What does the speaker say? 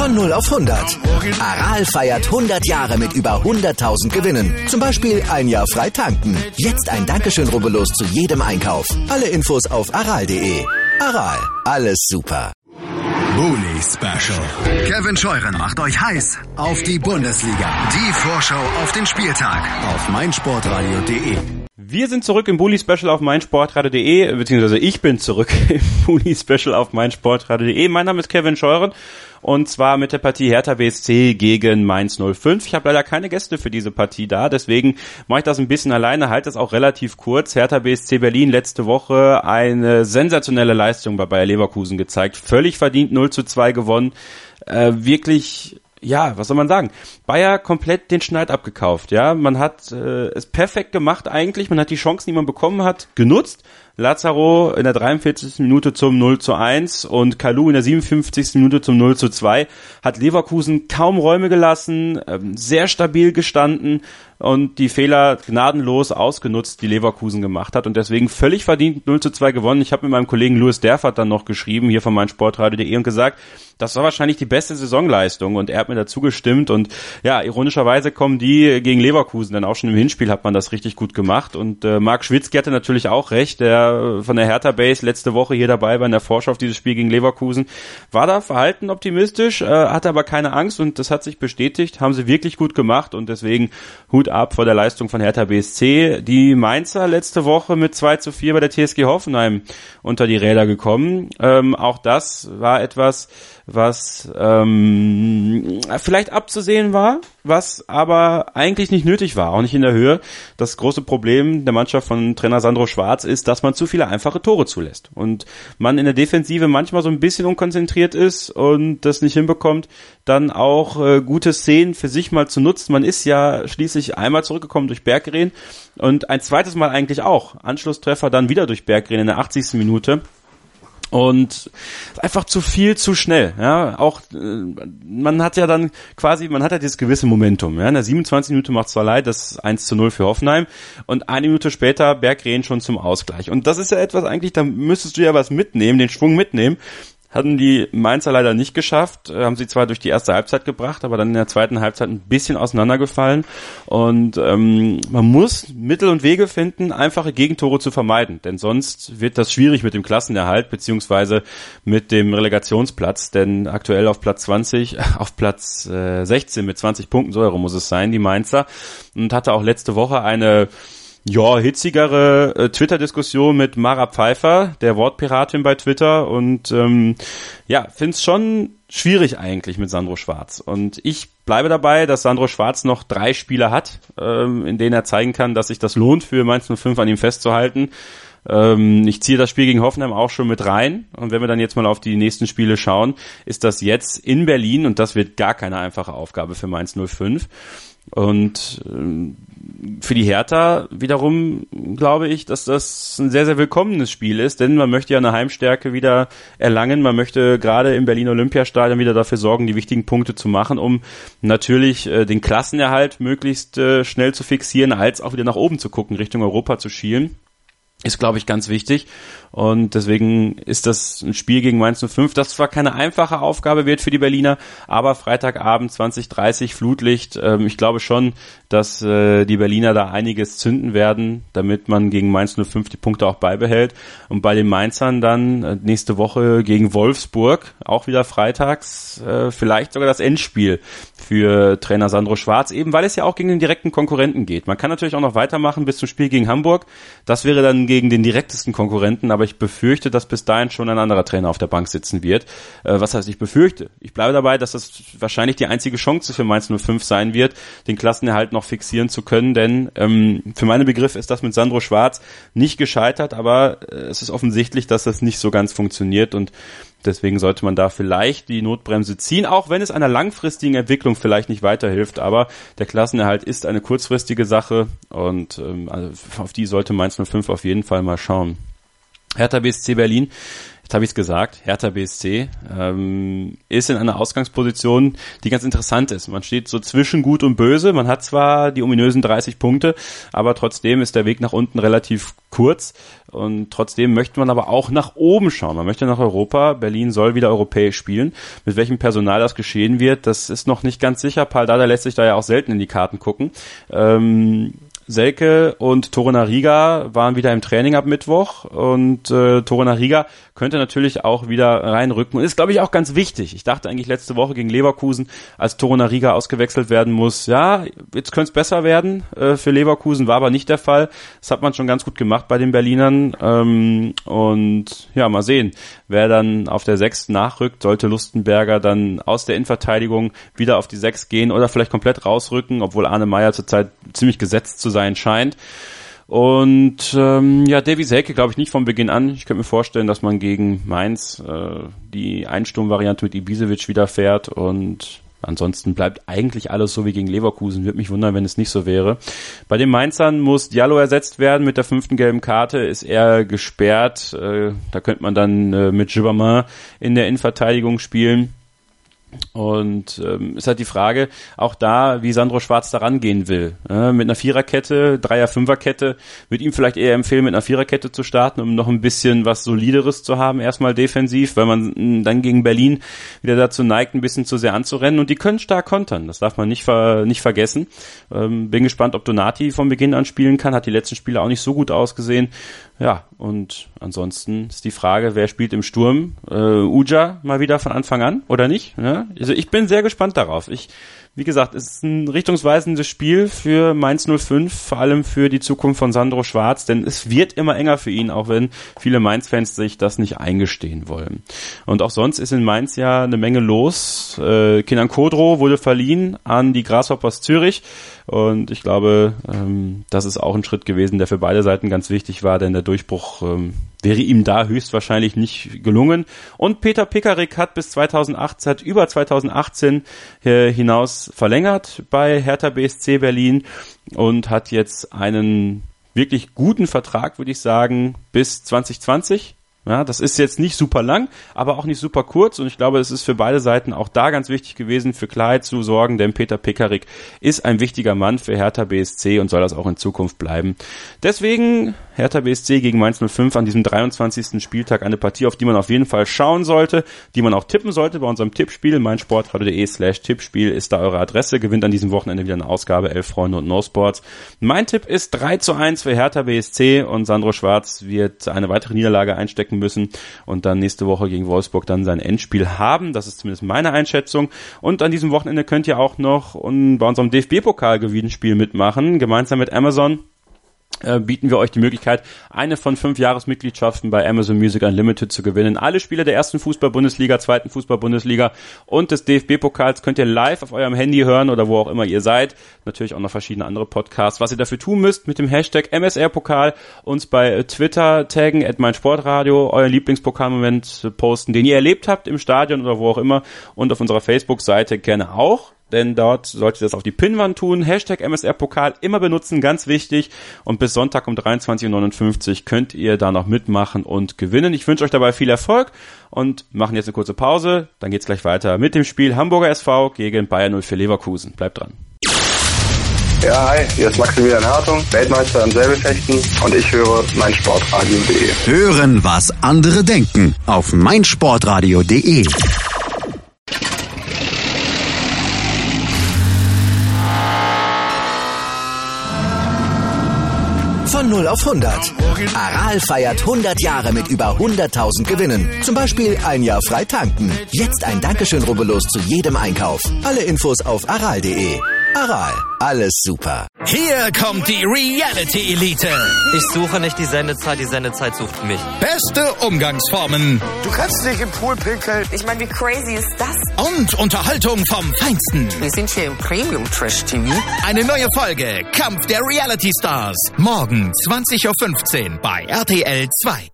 Von 0 auf 100. Aral feiert 100 Jahre mit über 100.000 Gewinnen. Zum Beispiel ein Jahr frei tanken. Jetzt ein Dankeschön, rubbellos zu jedem Einkauf. Alle Infos auf aral.de. Aral, alles super. Bully Special. Kevin Scheuren macht euch heiß auf die Bundesliga. Die Vorschau auf den Spieltag auf meinsportradio.de. Wir sind zurück im Bully Special auf meinsportradio.de, beziehungsweise ich bin zurück im Bully Special auf meinsportradio.de. Mein Name ist Kevin Scheuren und zwar mit der Partie Hertha BSC gegen Mainz 05. Ich habe leider keine Gäste für diese Partie da, deswegen mache ich das ein bisschen alleine, halte das auch relativ kurz. Hertha BSC Berlin letzte Woche eine sensationelle Leistung bei Bayer Leverkusen gezeigt, völlig verdient 0:2 gewonnen, wirklich... Ja, was soll man sagen? Bayer komplett den Schneid abgekauft, ja. Man hat es perfekt gemacht eigentlich, man hat die Chancen, die man bekommen hat, genutzt. Lazaro in der 43. Minute zum 0:1 und Kalou in der 57. Minute zum 0:2 hat Leverkusen kaum Räume gelassen, sehr stabil gestanden und die Fehler gnadenlos ausgenutzt, die Leverkusen gemacht hat und deswegen völlig verdient 0:2 gewonnen. Ich habe mit meinem Kollegen Louis Derfert dann noch geschrieben, hier von meinsportradio.de und gesagt, das war wahrscheinlich die beste Saisonleistung und er hat mir dazu gestimmt und ja, ironischerweise kommen die gegen Leverkusen, denn auch schon im Hinspiel hat man das richtig gut gemacht und Marc Schwitzky hatte natürlich auch recht, der von der Hertha Base letzte Woche hier dabei war in der Vorschau auf dieses Spiel gegen Leverkusen, war da verhalten optimistisch, hatte aber keine Angst und das hat sich bestätigt, haben sie wirklich gut gemacht und deswegen Hut ab vor der Leistung von Hertha BSC. Die Mainzer letzte Woche mit 2:4 bei der TSG Hoffenheim unter die Räder gekommen. Auch das war etwas, was vielleicht abzusehen war, was aber eigentlich nicht nötig war, auch nicht in der Höhe. Das große Problem der Mannschaft von Trainer Sandro Schwarz ist, dass man zu viele einfache Tore zulässt und man in der Defensive manchmal so ein bisschen unkonzentriert ist und das nicht hinbekommt, dann auch gute Szenen für sich mal zu nutzen. Man ist ja schließlich einmal zurückgekommen durch Berggren und ein zweites Mal eigentlich auch. Anschlusstreffer dann wieder durch Berggren in der 80. Minute. Und einfach zu viel, zu schnell, ja, auch, man hat ja dann quasi, man hat ja dieses gewisse Momentum, ja, in der 27. Minute macht zwar leid, das ist 1:0 für Hoffenheim und eine Minute später Berggren schon zum Ausgleich und das ist ja etwas eigentlich, da müsstest du ja was mitnehmen, den Schwung mitnehmen. Hatten die Mainzer leider nicht geschafft, haben sie zwar durch die erste Halbzeit gebracht, aber dann in der zweiten Halbzeit ein bisschen auseinandergefallen und man muss Mittel und Wege finden, einfache Gegentore zu vermeiden, denn sonst wird das schwierig mit dem Klassenerhalt beziehungsweise mit dem Relegationsplatz, denn aktuell auf Platz 16 mit 20 Punkten, so muss es sein, die Mainzer, und hatte auch letzte Woche eine hitzigere Twitter-Diskussion mit Mara Pfeiffer, der Wortpiratin bei Twitter und find's schon schwierig eigentlich mit Sandro Schwarz und ich bleibe dabei, dass Sandro Schwarz noch 3 Spiele hat, in denen er zeigen kann, dass sich das lohnt für Mainz 05 an ihm festzuhalten. Ich ziehe das Spiel gegen Hoffenheim auch schon mit rein und wenn wir dann jetzt mal auf die nächsten Spiele schauen, ist das jetzt in Berlin und das wird gar keine einfache Aufgabe für Mainz 05. Und für die Hertha wiederum glaube ich, dass das ein sehr, sehr willkommenes Spiel ist, denn man möchte ja eine Heimstärke wieder erlangen, man möchte gerade im Berliner Olympiastadion wieder dafür sorgen, die wichtigen Punkte zu machen, um natürlich den Klassenerhalt möglichst schnell zu fixieren, als auch wieder nach oben zu gucken, Richtung Europa zu schielen. Ist, glaube ich, ganz wichtig und deswegen ist das ein Spiel gegen Mainz 05, das zwar keine einfache Aufgabe wird für die Berliner, aber Freitagabend 20:30 Flutlicht, ich glaube schon, dass die Berliner da einiges zünden werden, damit man gegen Mainz 05 die Punkte auch beibehält und bei den Mainzern dann nächste Woche gegen Wolfsburg, auch wieder freitags, vielleicht sogar das Endspiel für Trainer Sandro Schwarz, eben weil es ja auch gegen den direkten Konkurrenten geht. Man kann natürlich auch noch weitermachen bis zum Spiel gegen Hamburg, das wäre dann gegen den direktesten Konkurrenten, aber ich befürchte, dass bis dahin schon ein anderer Trainer auf der Bank sitzen wird. Was heißt, ich befürchte? Ich bleibe dabei, dass das wahrscheinlich die einzige Chance für Mainz 05 sein wird, den Klassenerhalt noch fixieren zu können, denn für meine Begriffe ist das mit Sandro Schwarz nicht gescheitert, aber es ist offensichtlich, dass das nicht so ganz funktioniert und deswegen sollte man da vielleicht die Notbremse ziehen, auch wenn es einer langfristigen Entwicklung vielleicht nicht weiterhilft, aber der Klassenerhalt ist eine kurzfristige Sache und also auf die sollte Mainz 05 auf jeden Fall mal schauen. Hertha BSC Berlin, jetzt habe ich es gesagt, Hertha BSC ist in einer Ausgangsposition, die ganz interessant ist. Man steht so zwischen Gut und Böse, man hat zwar die ominösen 30 Punkte, aber trotzdem ist der Weg nach unten relativ kurz. Und trotzdem möchte man aber auch nach oben schauen. Man möchte nach Europa. Berlin soll wieder europäisch spielen. Mit welchem Personal das geschehen wird, das ist noch nicht ganz sicher. Pal Dardai lässt sich da ja auch selten in die Karten gucken. Selke und Torunariga waren wieder im Training ab Mittwoch und Torunariga könnte natürlich auch wieder reinrücken und ist, glaube ich, auch ganz wichtig. Ich dachte eigentlich letzte Woche gegen Leverkusen, als Torunariga ausgewechselt werden muss, ja, jetzt könnte es besser werden für Leverkusen, war aber nicht der Fall. Das hat man schon ganz gut gemacht bei den Berlinern und ja, mal sehen, wer dann auf der 6 nachrückt, sollte Lustenberger dann aus der Innenverteidigung wieder auf die 6 gehen oder vielleicht komplett rausrücken, obwohl Arne Meyer zurzeit ziemlich gesetzt zu sein scheint. Und Davy Selke glaube ich nicht von Beginn an. Ich könnte mir vorstellen, dass man gegen Mainz die Einsturmvariante mit Ibisevic wieder fährt und ansonsten bleibt eigentlich alles so wie gegen Leverkusen. Würde mich wundern, wenn es nicht so wäre. Bei den Mainzern muss Diallo ersetzt werden. Mit der 5. gelben Karte ist er gesperrt. Da könnte man dann mit Gibbermann in der Innenverteidigung spielen. Und ist halt die Frage, auch da, wie Sandro Schwarz da rangehen will. Mit einer Viererkette, Dreier-Fünferkette, würde ihm vielleicht eher empfehlen, mit einer Viererkette zu starten, um noch ein bisschen was Solideres zu haben, erstmal defensiv, weil man dann gegen Berlin wieder dazu neigt, ein bisschen zu sehr anzurennen. Und die können stark kontern, das darf man nicht vergessen. Bin gespannt, ob Donati von Beginn an spielen kann, hat die letzten Spiele auch nicht so gut ausgesehen. Ja, und ansonsten ist die Frage, wer spielt im Sturm? Uja mal wieder von Anfang an oder nicht? Ne? Also ich bin sehr gespannt darauf. Wie gesagt, es ist ein richtungsweisendes Spiel für Mainz 05, vor allem für die Zukunft von Sandro Schwarz, denn es wird immer enger für ihn, auch wenn viele Mainz-Fans sich das nicht eingestehen wollen. Und auch sonst ist in Mainz ja eine Menge los. Kenan Kodro wurde verliehen an die Grasshoppers Zürich und ich glaube, das ist auch ein Schritt gewesen, der für beide Seiten ganz wichtig war, denn der Durchbruch wäre ihm da höchstwahrscheinlich nicht gelungen. Und Peter Pickerick hat über 2018 hinaus verlängert bei Hertha BSC Berlin und hat jetzt einen wirklich guten Vertrag, würde ich sagen, bis 2020. Ja, das ist jetzt nicht super lang, aber auch nicht super kurz und ich glaube, es ist für beide Seiten auch da ganz wichtig gewesen, für Klarheit zu sorgen, denn Peter Pickerick ist ein wichtiger Mann für Hertha BSC und soll das auch in Zukunft bleiben. Deswegen Hertha BSC gegen Mainz 05 an diesem 23. Spieltag eine Partie, auf die man auf jeden Fall schauen sollte, die man auch tippen sollte bei unserem Tippspiel. meinsportradio.de/Tippspiel ist da eure Adresse. Gewinnt an diesem Wochenende wieder eine Ausgabe 11 Freunde und No Sports. Mein Tipp ist 3:1 für Hertha BSC und Sandro Schwarz wird eine weitere Niederlage einstecken müssen und dann nächste Woche gegen Wolfsburg dann sein Endspiel haben. Das ist zumindest meine Einschätzung. Und an diesem Wochenende könnt ihr auch noch bei unserem DFB-Pokal-Gewinnspiel mitmachen. Gemeinsam mit Amazon bieten wir euch die Möglichkeit, eine von 5 Jahresmitgliedschaften bei Amazon Music Unlimited zu gewinnen. Alle Spiele der 1. Fußball-Bundesliga, 2. Fußball-Bundesliga und des DFB-Pokals könnt ihr live auf eurem Handy hören oder wo auch immer ihr seid. Natürlich auch noch verschiedene andere Podcasts. Was ihr dafür tun müsst, mit dem Hashtag MSR-Pokal uns bei Twitter taggen, @meinsportradio, euren Lieblingspokalmoment posten, den ihr erlebt habt im Stadion oder wo auch immer und auf unserer Facebook-Seite gerne auch. Denn dort solltet ihr das auf die Pinnwand tun. Hashtag MSR-Pokal immer benutzen, ganz wichtig. Und bis Sonntag um 23:59 könnt ihr da noch mitmachen und gewinnen. Ich wünsche euch dabei viel Erfolg und machen jetzt eine kurze Pause. Dann geht's gleich weiter mit dem Spiel Hamburger SV gegen Bayer 04 Leverkusen. Bleibt dran. Ja, hi, hier ist Maximilian Hartung, Weltmeister im Säbelfechten und ich höre meinsportradio.de. Hören, was andere denken auf meinsportradio.de. Von 0 auf 100. Aral feiert 100 Jahre mit über 100.000 Gewinnen. Zum Beispiel ein Jahr frei tanken. Jetzt ein Dankeschön, rubbellos zu jedem Einkauf. Alle Infos auf aral.de. Aral, alles super. Hier kommt die Reality Elite. Ich suche nicht die Sendezeit sucht mich. Beste Umgangsformen. Du kannst dich im Pool pinkeln. Ich meine, wie crazy ist das? Und Unterhaltung vom Feinsten. Wir sind hier im Premium-Trash-TV. Eine neue Folge Kampf der Reality Stars. Morgen 20:15 Uhr bei RTL 2.